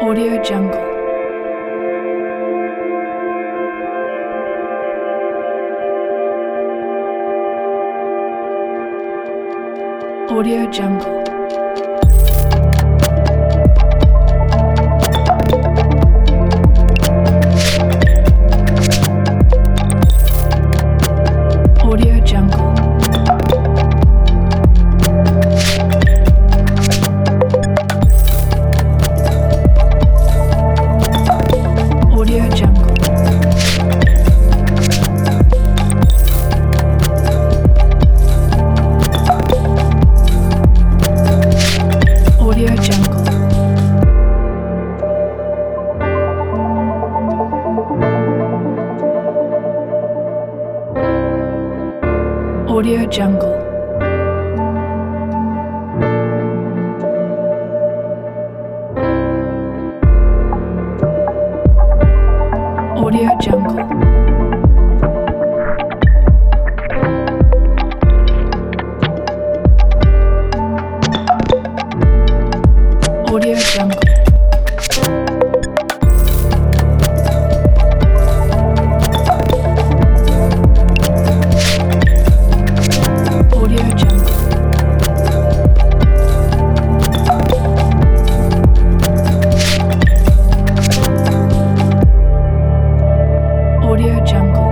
Audio Jungle. Audio Jungle. Audio Jungle. Audio Jungle. Audio Jungle. Audio Jungle. Audio Jungle. Audio Jungle. Audio Jungle. Audio Jungle.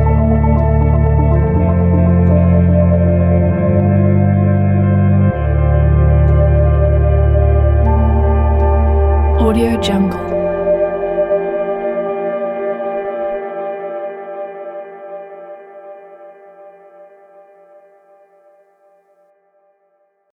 Audio Jungle.